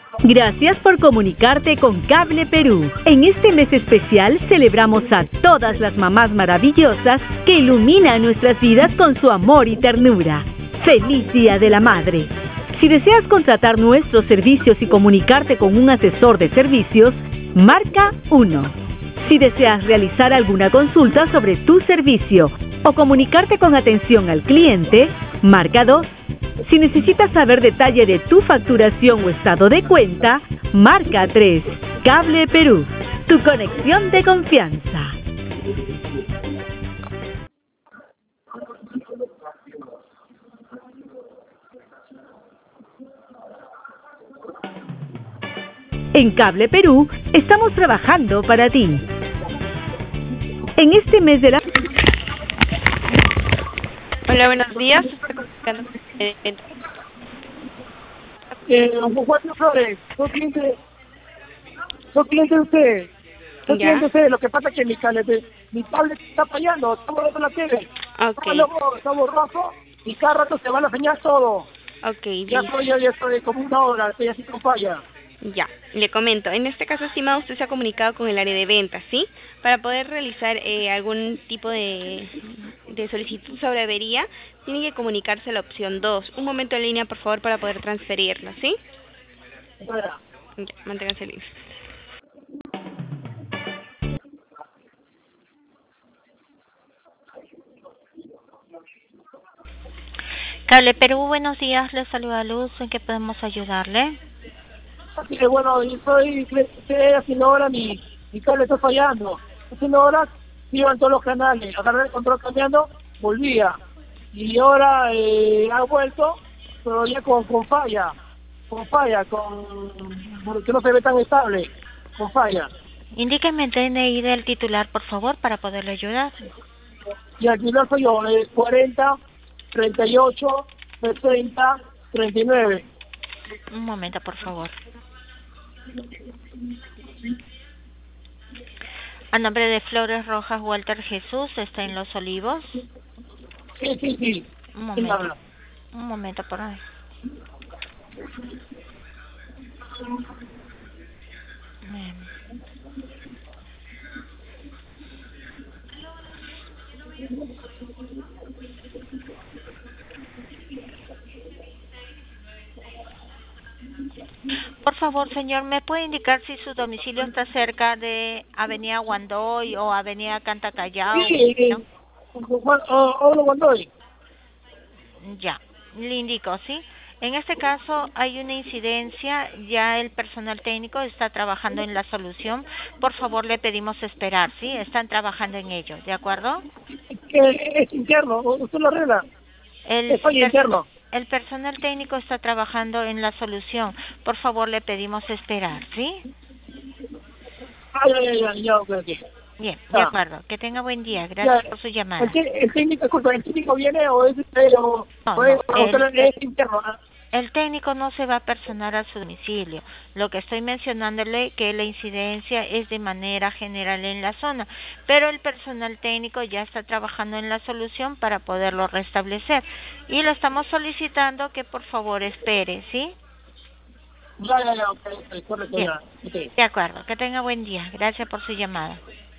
Gracias por comunicarte con Cable Perú. En este mes especial celebramos a todas las mamás maravillosas que iluminan nuestras vidas con su amor y ternura. ¡Feliz Día de la Madre! Si deseas contratar nuestros servicios y comunicarte con un asesor de servicios, marca 1. Si deseas realizar alguna consulta sobre tu servicio o comunicarte con atención al cliente, marca 2. Si necesitas saber detalle de tu facturación o estado de cuenta, marca 3. Cable Perú, tu conexión de confianza. En Cable Perú estamos trabajando para ti. En este mes de la... Hola, buenos días. Juan Flores, soy cliente de usted. Soy cliente de usted. Lo que pasa es que mi tablet está fallando, estamos viendo la tele. Okay. Está borroso y cada rato se va la señal todo. Okay, ya estoy como una hora, estoy así con falla. Ya, le comento. En este caso, estimado, usted se ha comunicado con el área de ventas, ¿sí? Para poder realizar algún tipo de solicitud sobre avería, tiene que comunicarse a la opción 2. Un momento en línea, por favor, para poder transferirlo, ¿sí? Espera. Ya, manténganse listos. Cable Perú, buenos días, les saluda Luz, ¿en qué podemos ayudarle? Así que bueno, yo soy cliente, hace una hora mi cable está fallando. Hace una hora iban todos los canales, agarré el control cambiando, volvía. Y ahora ha vuelto, pero ya con falla, porque no se ve tan estable, con falla. Indíqueme el DNI del titular, por favor, para poderle ayudar. Y al titular soy yo, 40, 38, 60, 39. Un momento, por favor. A nombre de Flores Rojas Walter Jesús, está en Los Olivos. Sí. Un momento, por ahí. Por favor, señor, ¿me puede indicar si su domicilio está cerca de Avenida Guandoy o Avenida Cantacallao? Sí, ¿no? Guandoy. Ya, le indico, ¿sí? En este caso hay una incidencia, ya el personal técnico está trabajando en la solución. Por favor, le pedimos esperar, ¿sí? Están trabajando en ello, ¿de acuerdo? Es interno, usted lo arregla. Es interno. El personal técnico está trabajando en la solución. Por favor, le pedimos esperar, ¿sí? Ya, okay. Bien, de acuerdo. Que tenga buen día. Gracias por su llamada. ¿El técnico viene o es interno? El técnico no se va a personar a su domicilio. Lo que estoy mencionándole que la incidencia es de manera general en la zona, pero el personal técnico ya está trabajando en la solución para poderlo restablecer y le estamos solicitando que por favor espere, ¿sí? Ya, correcto, bien. ya. Okay. De acuerdo, que tenga buen día. Gracias por su llamada.